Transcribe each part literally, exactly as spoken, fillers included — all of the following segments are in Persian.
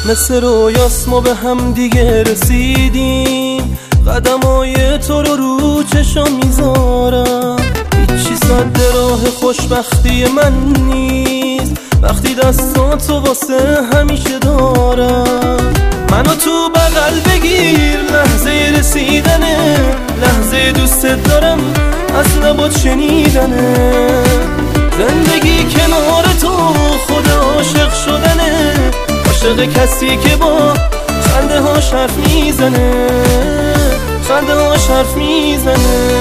مثل رویاست ما به هم دیگه رسیدیم، قدمای تو رو رو چشم میذارم. هیچی سد راه خوشبختی من نیست وقتی دستاتو واسه همیشه دارم. منو تو بغل بگیر لحظه رسیدنه، لحظه دوستت دارم از لبات شنیدنه. زندگی کنار تو خود عاشق شدنه، عاشق کسی که با خنده ها حرف میزنه، خنده ها حرف میزنه.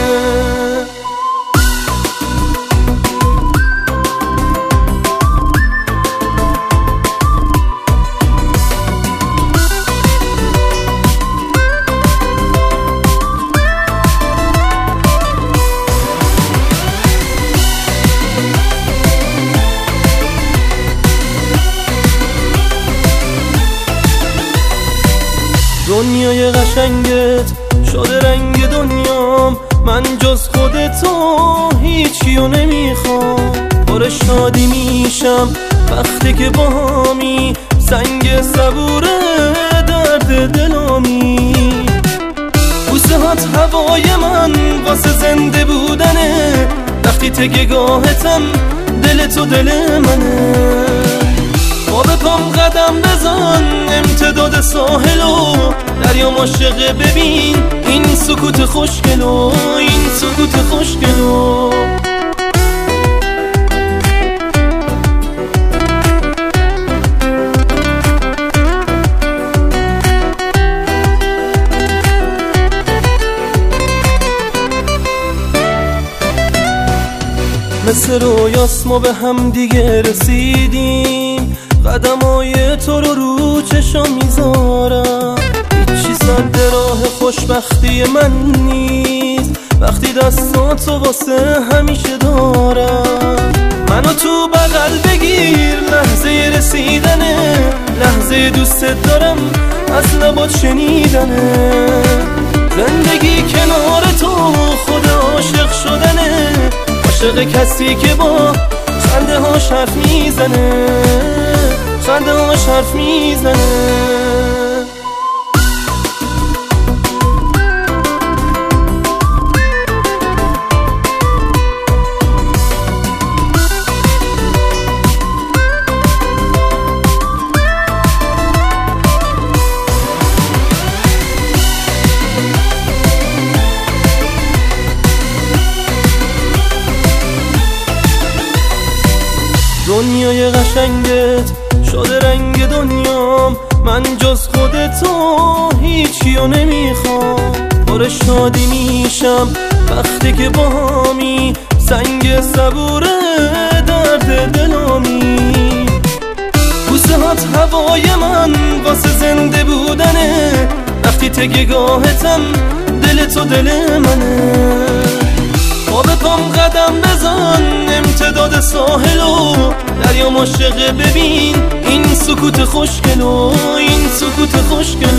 دنیای قشنگت شده رنگ دنیام، من جز خودتو هیچیو نمیخوام. پر شادی میشم وقتی که باهامی، سنگ صبوره درد دلامی. بوسه هات هوای من واسه زنده بودنه، وقتی تگهگاهتم دل تو دل منه. با به پام قدم بزن امتداد ساحلو، دریا عاشقه ببین این سکوت خوشگلو، این سکوت خوشگلو. مثل رویاست ما به هم دیگه رسیدیم، قدمای تو رو رو چشم میذارم. هیچی سد راه خوشبختی من نیست وقتی دستاتو واسه همیشه دارم. منو تو بغل بگیر لحظه رسیدنه، لحظه دوستت دارم از لبات شنیدنه. زندگی کنار تو خود عاشق شدنه، عاشق کسی که با خنده ها حرف میزنه، خنده ها حرف میزنه. دنیای قشنگت شده رنگ دنیام، من جز خودتو هیچیو نمیخوام. پر شادی میشم وقتی که باهامی، سنگ صبوره درد دلامی. بوسه هات هوای من واسه زنده بودنه، وقتی تگهگاهتم دل تو دل منه. با به پام قدم بزن امتداد ساحلو، دریا عاشقه ببین این سکوت خوشگلو، این سکوت خوشگلو.